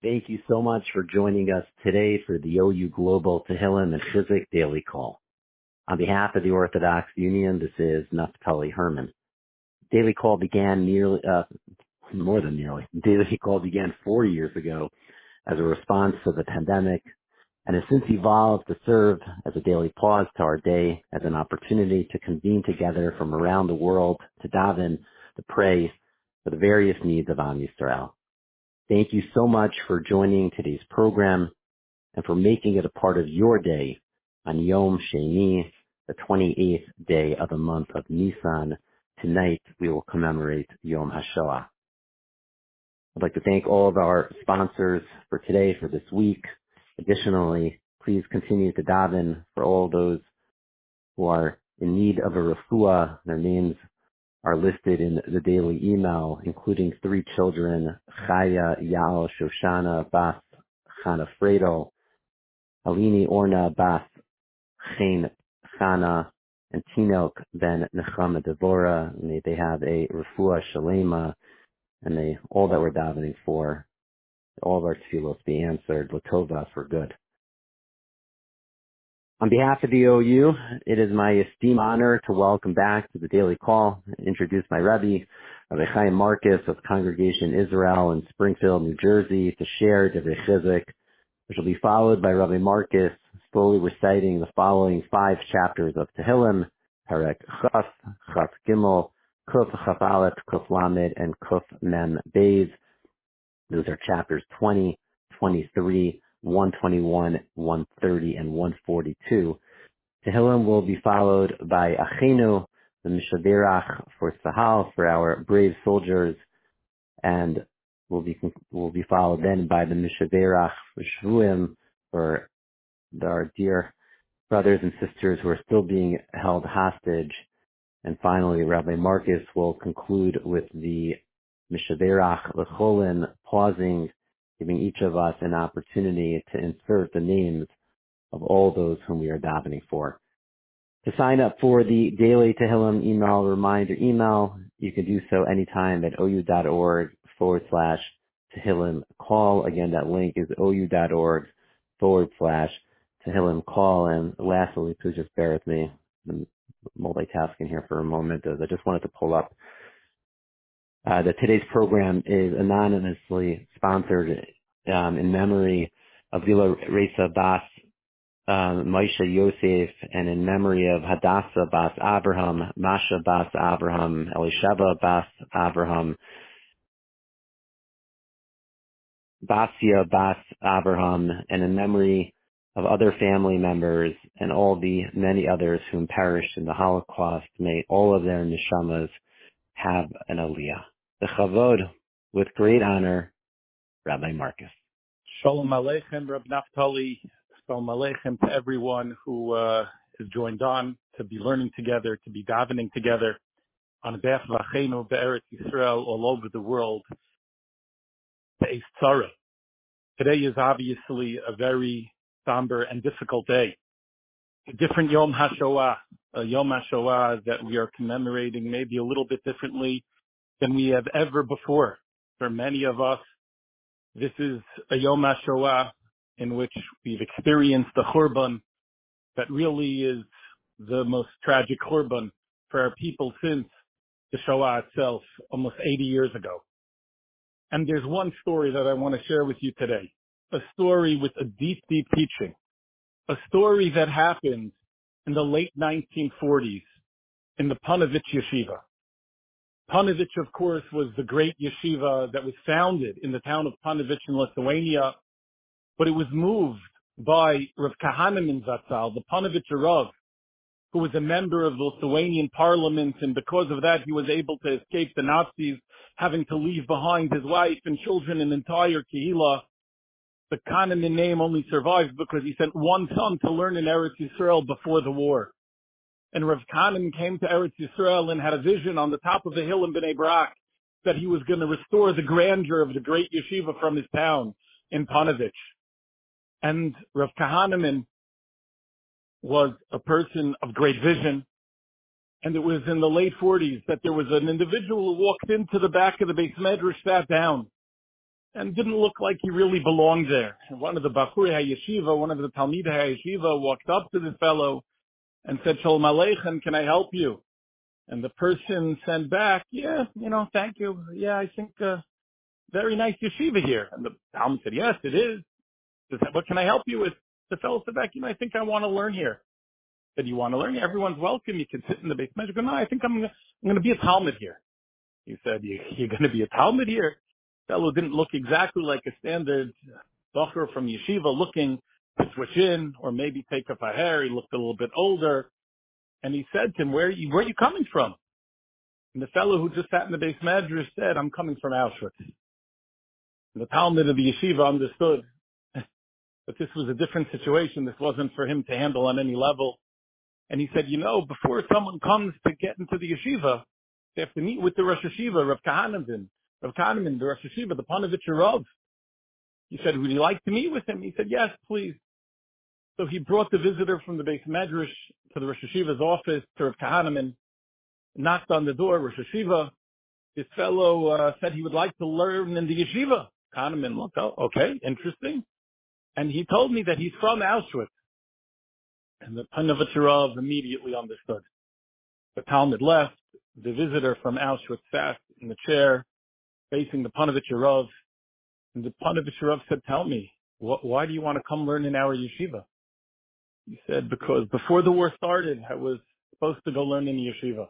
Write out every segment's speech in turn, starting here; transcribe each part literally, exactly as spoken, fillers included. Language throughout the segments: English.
Thank you so much for joining us today for the O U Global Tehillim and Chizuk Daily Call. On behalf of the Orthodox Union, this is Naftali Herman. Daily Call began nearly, uh, more than nearly, Daily Call began four years ago as a response to the pandemic and has since evolved to serve as a daily pause to our day as an opportunity to convene together from around the world to daven, to pray for the various needs of Am Yisrael. Thank you so much for joining today's program and for making it a part of your day on Yom Sheni, the twenty-eighth day of the month of Nisan. Tonight, we will commemorate Yom HaShoah. I'd like to thank all of our sponsors for today, for this week. Additionally, please continue to daven for all those who are in need of a refuah. Their names are listed in the daily email, including three children, Chaya, Yael, Shoshana, Bas, Chana Fredo, Alini, Orna, Bas, Chen, Chana, and Tinok Ben Nechama Devorah. May they have a refuah shalema, and they all that we're davening for, all of our tefillos be answered, Latova, for good. On behalf of the O U, it is my esteemed honor to welcome back to the Daily Call and introduce my Rebbe, Rabbi Chaim Marcus of Congregation Israel in Springfield, New Jersey, to share Divrei Chizuk, which will be followed by Rabbi Marcus slowly reciting the following five chapters of Tehillim, Perek Chaf, Chaf Gimel, Kuf Chaf Aleph, Kuf Lamed, and Kuf Mem Beis. Those are chapters twenty, twenty-three, one twenty-one, one thirty, and one forty-two. Tehillim will be followed by Achenu, the Mishaberach for Tzahal, for our brave soldiers, and will be will be followed then by the Mishaberach for Shvuim, for our dear brothers and sisters who are still being held hostage. And finally, Rabbi Marcus will conclude with the Mishaberach L'Cholin, pausing, giving each of us an opportunity to insert the names of all those whom we are davening for. To sign up for the daily Tehillim email reminder email, you can do so anytime at ou.org forward slash Tehillim call. Again, that link is ou.org forward slash Tehillim call. And lastly, please just bear with me. I'm multitasking here for a moment, as I just wanted to pull up Uh, that today's program is anonymously sponsored um, in memory of Vila Reza Bas um, Moshe Yosef, and in memory of Hadassah Bas Abraham, Masha Bas Abraham, Elisheva Bas Abraham, Basia Bas Abraham, and in memory of other family members and all the many others whom perished in the Holocaust. May all of their neshamas have an aliyah. The Chavod, with great honor, Rabbi Marcus. Shalom Aleichem, Rabbi Naftali. Shalom Aleichem to everyone who uh, has joined on to be learning together, to be davening together on behalf of Achenu Be'eretz Yisrael all over the world. Be'ez Tzara. Today is obviously a very somber and difficult day. A different Yom HaShoah, a Yom HaShoah that we are commemorating maybe a little bit differently than we have ever before. For many of us, this is a Yom HaShoah in which we've experienced the Churban that really is the most tragic Churban for our people since the Shoah itself, almost eighty years ago. And there's one story that I want to share with you today, a story with a deep, deep teaching, a story that happened in the late nineteen forties in the Panovich Yeshiva. Panovich, of course, was the great yeshiva that was founded in the town of Panovich in Lithuania, but it was moved by Rav Kahaneman Zatzal, the Panovich Rav, who was a member of the Lithuanian parliament, and because of that, he was able to escape the Nazis, having to leave behind his wife and children and entire Kehillah. The Kahaneman name only survives because he sent one son to learn in Eretz Yisrael before the war. And Rav Kahaneman came to Eretz Yisrael and had a vision on the top of the hill in Bnei Brak that he was going to restore the grandeur of the great yeshiva from his town in Panovich. And Rav Kahaneman was a person of great vision. And it was in the late forties that there was an individual who walked into the back of the Beis Medrash, sat down. and didn't look like he really belonged there. And one of the Bachurei HaYeshiva, one of the Talmidei HaYeshiva walked up to this fellow and said, Shalom Aleichem, can I help you? And the person sent back, yeah, you know, thank you. Yeah, I think, uh, very nice yeshiva here. And the Talmud said, yes, it is. He said, what can I help you with? The fellow said back, you know, I think I want to learn here. I said, you want to learn? Everyone's welcome. You can sit in the base measure. No, I think I'm going to, I'm going to be a Talmud here. He said, you, you're going to be a Talmud here? The fellow didn't look exactly like a standard Bacher from yeshiva looking to switch in or maybe take up a hair. He looked a little bit older. And he said to him, where are you, where are you coming from? And the fellow who just sat in the base measure said, I'm coming from Auschwitz. And the Talmud of the yeshiva understood that this was a different situation. This wasn't for him to handle on any level. And he said, you know, before someone comes to get into the yeshiva, they have to meet with the Rosh Yeshiva, Rav Kahaneman, Rav Kahaneman, the Rosh Yeshiva, the Panovich Rav. He said, would you like to meet with him? He said, yes, please. So he brought the visitor from the Beis Medrash to the Rosh Yeshiva's office, to Rav Kahaneman, knocked on the door, Rosh Yeshiva. This fellow uh, said he would like to learn in the yeshiva. Kahaneman looked, oh, okay, interesting. And he told me that he's from Auschwitz. And the Panovich Rav immediately understood. The Talmud left. The visitor from Auschwitz sat in the chair facing the Panovich Rav. And the Panovich Rav said, tell me, wh- why do you want to come learn in our yeshiva? He said, because before the war started, I was supposed to go learn in the yeshiva.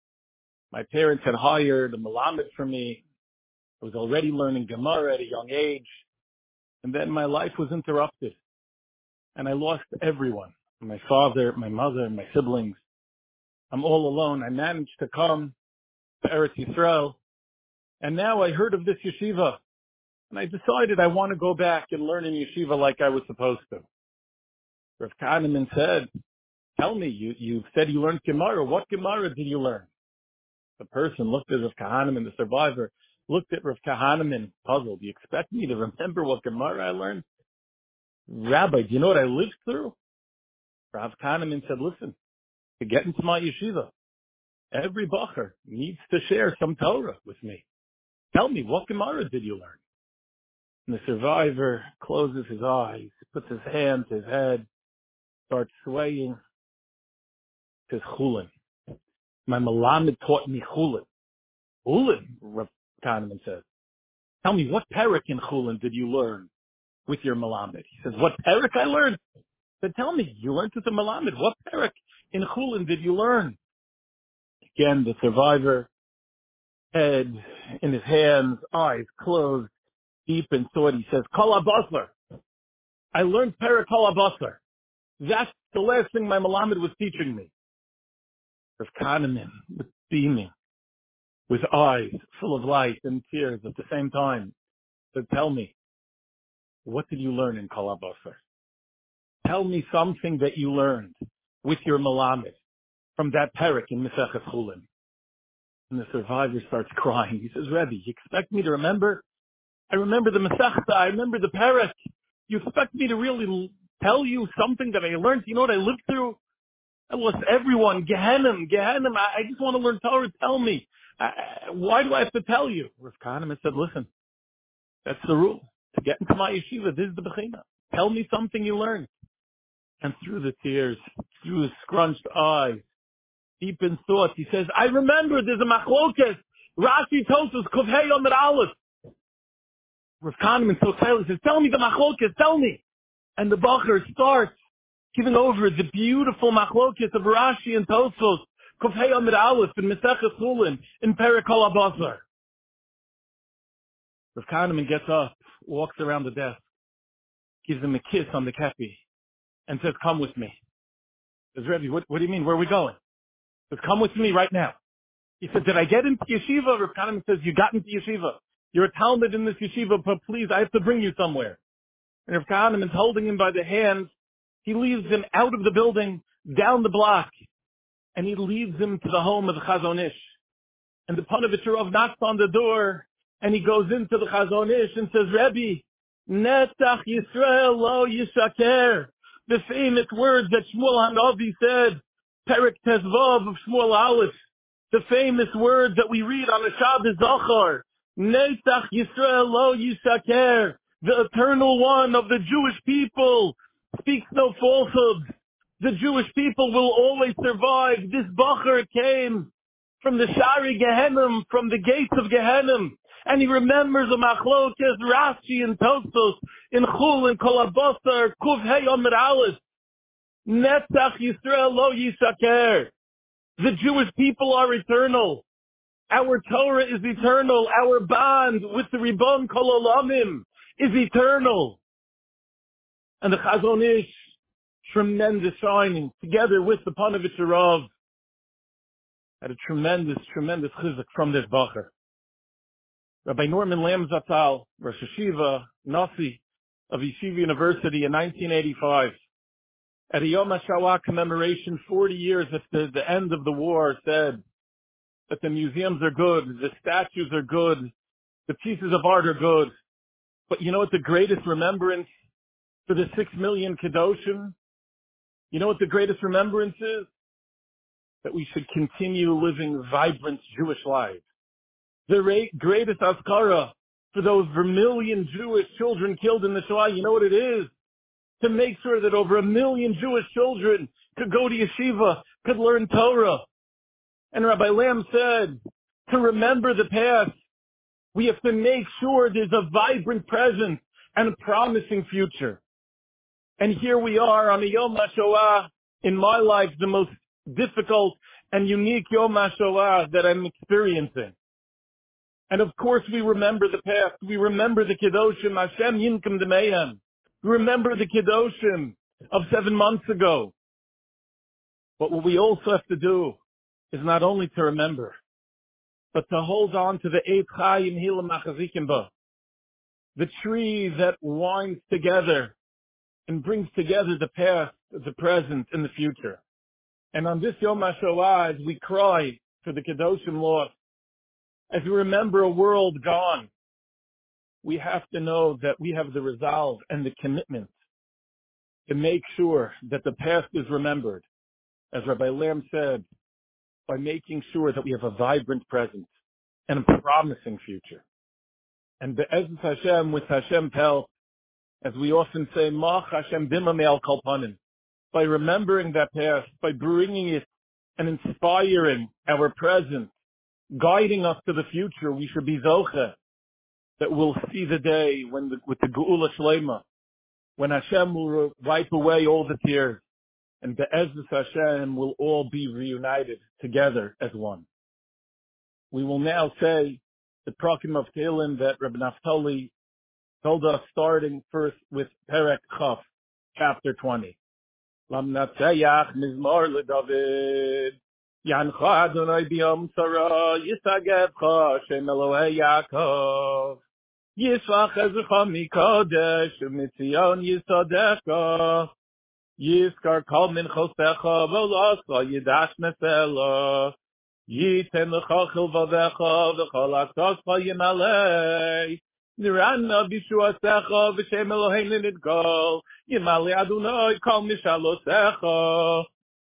My parents had hired a Melamed for me. I was already learning Gemara at a young age. And then my life was interrupted. And I lost everyone. My father, my mother, my siblings. I'm all alone. I managed to come to Eretz Yisrael. And now I heard of this yeshiva. And I decided I want to go back and learn in yeshiva like I was supposed to. Rav Kahaneman said, tell me, you, you said you learned Gemara. What Gemara did you learn? The person looked at Rav Kahaneman, the survivor, looked at Rav Kahaneman, puzzled. Do you expect me to remember what Gemara I learned? Rabbi, do you know what I lived through? Rav Kahaneman said, listen, to get into my yeshiva, every bacher needs to share some Torah with me. Tell me, what Gemara did you learn? And the survivor closes his eyes, puts his hand to his head, starts swaying. Says, Chulin. My Melamed taught me Chulin. Chulin, Rav Kahaneman says. Tell me, what parak in Chulin did you learn with your Melamed? He says, what parak I learned? He said, tell me, you learned with the Melamed. What parak in Chulin did you learn? Again, the survivor, head in his hands, eyes closed, deep in thought. He says, Kol HaBasar. I learned parak Kol HaBasar. That's the last thing my Melamed was teaching me. Rav Kahaneman was beaming, with eyes full of light and tears at the same time. So tell me, what did you learn in Kol HaBasar? Tell me something that you learned with your Melamed from that parak in Masechet Chulin. And the survivor starts crying. He says, Rebbe, you expect me to remember? I remember the Masechta. I remember the parak. You expect me to really tell you something that I learned? You know what I lived through? I lost everyone. Gehenim, Gehenim. I, I just want to learn Torah. Tell me. I, why do I have to tell you? Rav Kahaneman said, listen, that's the rule. To get into my yeshiva, this is the bechina. Tell me something you learned. And through the tears, through his scrunched eyes, deep in thought, he says, I remember there's a machlokes. Rashi tells us, Kovhei Yom Aleph. Rav Kahaneman so silent says, tell me the machlokes, tell me. And the bacher starts giving over the beautiful machlokes of Rashi and Tosfos, Kovhei Yom Aleph, in Masechet Chulin, in Perek Kol HaBasar. Rav Kahaneman gets up, walks around the desk, gives him a kiss on the kepi, and says, come with me. He says, Rebbe, what, what do you mean? Where are we going? He says, come with me right now. He said, did I get into yeshiva? Rav Kahaneman says, you got into yeshiva. You're a Talmud in this yeshiva, but please, I have to bring you somewhere. And Rav Kahaneman's holding him by the hands. He leads him out of the building, down the block, and he leads him to the home of the Chazon Ish. And the Panovich Rav knocks on the door, and he goes into the Chazon Ish and says, Rebbe, Netzach Yisrael lo yishaker. The famous words that Shmuel Hanavi said, Perek Tezvav of Shmuel Aleph. The famous words that we read on the Shabbos Zachar. Netzach Yisrael lo yishaker. The eternal one of the Jewish people speaks no falsehoods. The Jewish people will always survive. This Bacher came from the Shari Gehenim, from the gates of Gehenim. And he remembers the Machlokes, Rashi and Tosfos, in Chul and Kol HaBasar, Kuf Hey Amud Aleph. Netzach Yisrael lo yishaker. The Jewish people are eternal. Our Torah is eternal. Our bond with the Ribbon Kol Olamim is eternal. And the Chazon Ish, tremendous shining, together with the Panovich Rav, had a tremendous, tremendous chizuk from this Bacher. Rabbi Norman Lam Zatzal, Rosh Yeshiva, Nasi of Yeshiva University in nineteen eighty-five, at a Yom HaShoah commemoration, forty years after the end of the war, said that the museums are good, the statues are good, the pieces of art are good. But you know what the greatest remembrance for the six million Kedoshim? You know what the greatest remembrance is? That we should continue living vibrant Jewish lives. The ra- greatest Azkara for those vermilion Jewish children killed in the Shoah, you know what it is? To make sure that over a million Jewish children could go to yeshiva, could learn Torah. And Rabbi Lam said, to remember the past, we have to make sure there's a vibrant present and a promising future. And here we are on a Yom HaShoah, in my life, the most difficult and unique Yom HaShoah that I'm experiencing. And of course we remember the past. We remember the Kedoshim, Hashem Yinkum D'Meim. We remember the Kedoshim of seven months ago. But what we also have to do is not only to remember, but to hold on to the Eit Chayim Hilam Achazikim Ba, the tree that winds together and brings together the past, the present, and the future. And on this Yom HaShoah, as we cry for the Kedoshim lost, as we remember a world gone, we have to know that we have the resolve and the commitment to make sure that the past is remembered, as Rabbi Lam said, by making sure that we have a vibrant present and a promising future. And Be'ezus Hashem, with Hashem's help, as we often say, Mach Hashem Bima Me'al Kol Panim, by remembering that past, by bringing it and inspiring our present, guiding us to the future, we should be Zoche, that we'll see the day when the, with the Geula Shlema, when Hashem will wipe away all the tears, and Be'ezus Hashem will all be reunited together as one. We will now say the Prakim of Tehillim that Rabbi Naftali told us, starting first with Perek Chaf, chapter twenty. Lamnatzayach mizmor leDavid, Yancha Adonai biyom tzara, Yisagevcha Shem Elohei Yaakov, Yisvach ezrecha mikodesh, U'mitzion yisadecha, Yizkar kol minchosecha, V'lasa yidash nesela, Yiten lecha chilvavecha, V'chol akoscha yimalei, Nirana bishuasecha, V'shem Eloheinu nidgol, Yimali Adonai kol mishalosecha,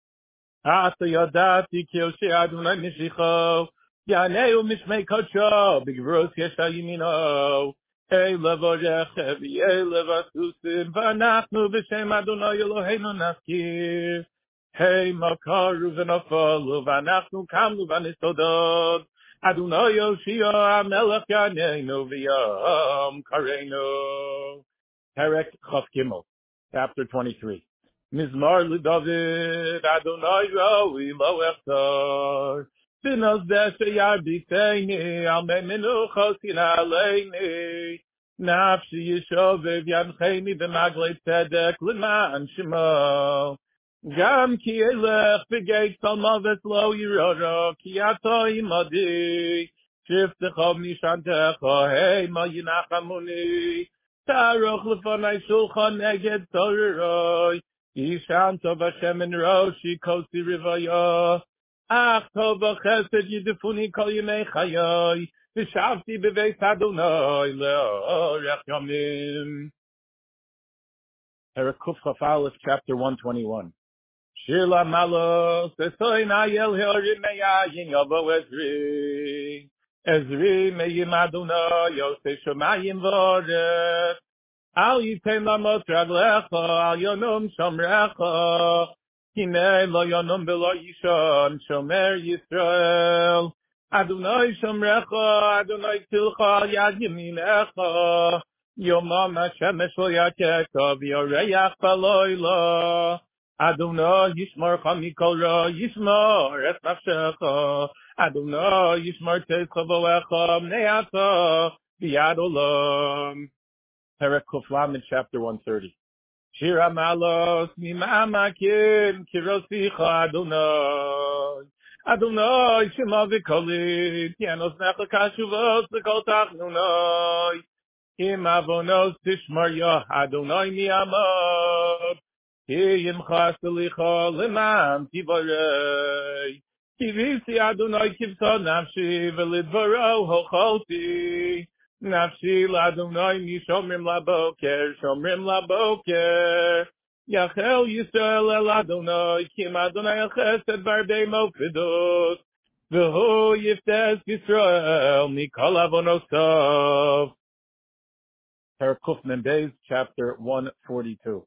Ata yadati ki Yoshei Adonai mishicho, Yaneu mishmei kodsho, B'gevurot yesha yimino, Eile vorechev, Eile vasusim, V'anachnu B'shem Adonai Eloheinu naskir, Hey makaru v'nafalu, V'anachnu kamnu v'nisodod, Adonai Yoshio HaMelech Yaneinu V'yam Kareinu. Perek Chaf Gimel, chapter twenty-three. Mizmar LeDavid, Adonai Roi Lo Echtar, B'nos Deshe Yarbiteini, Al Mei Menuchos Yinaleini, Nafshi Yishovev Yamcheini B'maglei Tzedek L'man Shemo. Gam ki elech b'geit salmavet lo yiroro, ki ato imadi, shiftecha mishantecha, hey ma yinachamuni, taroch lefanai shulchan neged toreroi, yishan tov Hashem en roshi kosi rivaya, ach tov v'chesed yidefuni kol yemei chayoi, v'shavti b'veit Adonai le'orech yamim. Perek Kuf Chaf Aleph, chapter one twenty-one. Shila malos, esoy na yel heorim meyayin yobo ezri. Ezri meyim Adonai Yosef Shomayim V'Orech Al Yitain Lamot Raglecha Al Yonum Shomrecha Hinei Lo Yonum V'Lo Yishon Shomer Yisrael Adonai Shomrecha Adonai Tilcha Al Yad Yaminecha Yomam HaShemesh Lo Yakeka V'Yoreach B'Loila Adonai Yishmorcha Mikol Ra Yishmor Et Nafshecha Adonai Yishmor Teischa V'Lecha Mneata B'Yad Olam. Perek Kuf Lamed, chapter one thirty. Shira Malos Mimamakim Kirosicha Adonai Adonai Shema V'Kolit Yanos Necha Kashuvos V'Kol Tachnunai Im Avonos Tishmar Yah Adonai Mi'amot Ki Yimcha Selicha L'Man Tivarei Kivisi Adonai Kivsa Nafshi V'Lidvaro Hocholti Nafshi L'Adonai Mishomrim Laboker Shomrim Laboker Yachel Yisrael El Adonai Kim Adonai El Chesed Barbei Mofidot V'Hu Yiftes Yisrael Mikol Avonosav. Perek Kuf Membeis, chapter one forty-two.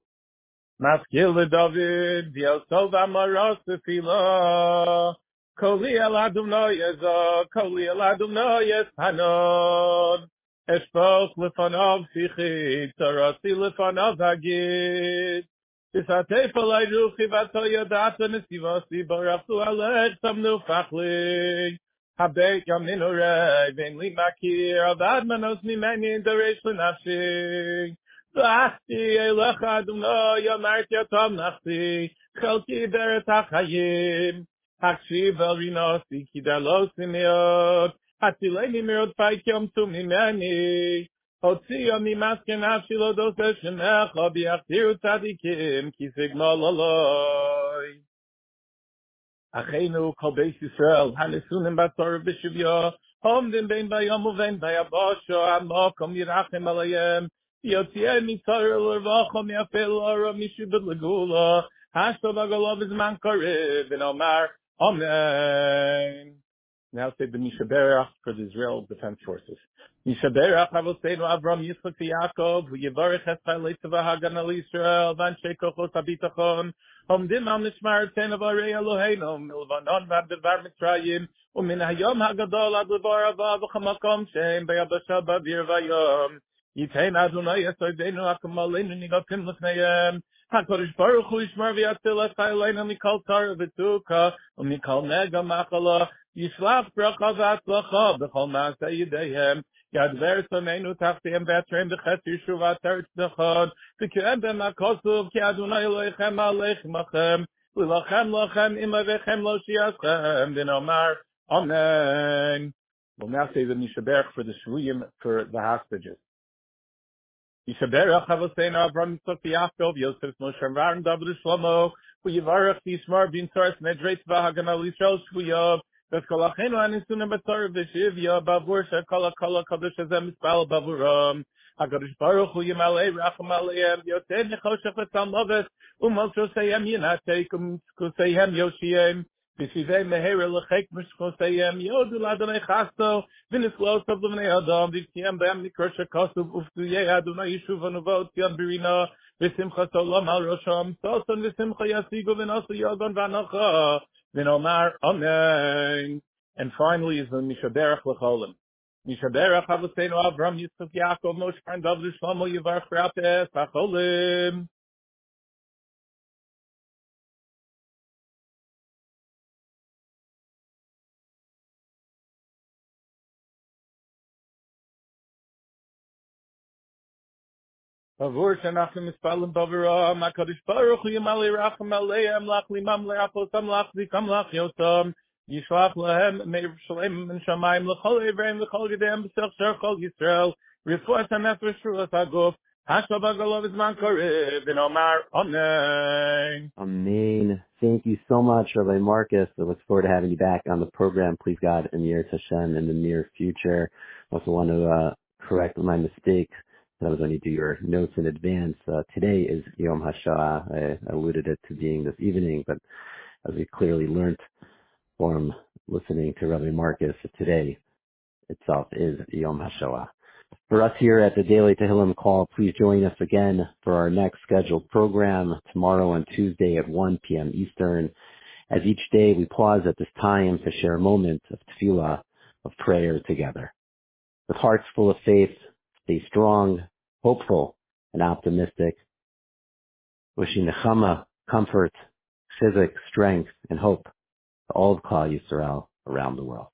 Maskil David Yosov Amaros Tefillah Koli El Adonai Yezah Koli El Adonai Yeshanon Eshpoch Lefanav Sichit Tarasi Lefanav Hagid Tisatef Alay Ruchi Vato Yadata Nesivasi Barachtu Alech Tamnu Fachli Habek Yamin Orei Vein Li Makir Avad Manos Mimeni Daresh L'Nafshi V'achti Elech Adonai Yamarti Atam Nachti Chalki Beret HaChayim Hakshiv El Rinosi Kidalo Simiot Hatilei Nimirot Paik Yom Tu Mimeni Hotzi Yom Mimasken Nafshi Lo Doseh Shemecha B'yachtiru Tzadikim Ki Sigma Loloi Achenu Kol Beis Yisrael Hanesunim Batzor B'Shivya Homdim Bein Bayom Uvein Bayabosho Amokom Yirachem Alayem Yotzieh Mitzar L'Rvacha Mi'afel Ora Mishubed L'Gula Hashto Bagolov Zman Karev and Omar Amen. Now say the Mishaberach for the Israel Defense Forces. Mishaberach Avoseinu Avram Yitzchak Yaakov V'Yivarech Eschai Leitzava Hagan Al Yisrael V'Anshei Kochot HaBitachon Homdim Al Mishmar Ten Avarei Eloheinu Milvanon V'Ad Devar Mitzrayim U'Min Hayom HaGadol Ad Levar Ava V'Chamakom Shem B'Yabasha B'Avir V'Yom Yitain Adonai Yesodeinu Akamalenu Nigatim L'Fneihem HaKadosh Baruch Hu Yishmar V'Yatzil Echayleinu Mikol Tzara V'Tuka U'Mikol Nega Machala Yishlach Bracha V'Atzlacha B'Chol Ma'aseh Yideihem Yadver Sameinu Tachtihem V'Atreim B'Chet Yishuv Ateretz Dechad V'Kirem B'Makosov Ki Adonai Elohechem Aleichem Achem L'Lachem Lachem Imavechem Lo Shiachem V'Nomar Amen. We'll now say the Mishaberach for the Shvuyim for the hostages. Yishaberach Havoseinu Avram Yitzchak Yaakov Yosef Moshe Aaron David Shlomo V'Yivarech Yishmar Bin Tzaras Nedrei Tzva Hagan Al Yisrael Shvuyav V'Kolachenu Anisunim B'Torah V'Shivya Bavur Shekol HaKol HaKadosh Hazeh Mispal Bavuram HaKadosh Baruch Hu Yimalei Racham Aleim Yotzei Nechoshech V'Tzalmoves U'Mososeihem Yinatei Kuseihem Yoshiem V'Shivei Meher L'Chek Mishkoseihem Yodu L'Adonai Chasto V'Nislos of L'Vnei Adam V'Tiem B'Em Nikor Shekosov Ufzuyei Adonai Yishuv Anuvot Tion Birina V'Simcha Olam Al Rosham Soson V'Simcha Yasigu V'Nosu Yogon V'Anocha V'Nomar Amen. And finally is the Mishaberach L'Cholim. Mishaberach Havoseinu Avram Yitzchak Yaakov Moshe Aaron David Shlomo Yivarech Rapeh V'Cholim. Avur Shanachim Mispalim Bavura HaKadosh Baruch Hu Yimalei Racham Aleim Lach Limam Le'aposam Lach Zikam Lach Yosam Yishlach Lahem Meir Shalem Ben Shamayim L'chol Evreim L'chol Gedeim B'Sech Sher Chol Yisrael Refuas HaNefesh Ruas HaGuf Hashto Bagolov Zman Karev V'Nomar Amen. Amen. Thank you so much, Rabbi Marcus. I look forward to having you back on the program. Please God and Yirtzeh Hashem in the near future. I also want to uh, correct my mistake. That was when you do your notes in advance. Uh, today is Yom HaShoah. I alluded it to being this evening, but as we clearly learned from listening to Rabbi Marcus, today itself is Yom HaShoah. For us here at the Daily Tehillim Call, please join us again for our next scheduled program tomorrow on Tuesday at one p.m. Eastern. As each day we pause at this time to share a moment of tefillah, of prayer together. With hearts full of faith, stay strong, hopeful, and optimistic. Wishing nechama, comfort, chizuk, strength, and hope to all of Klal Yisrael around the world.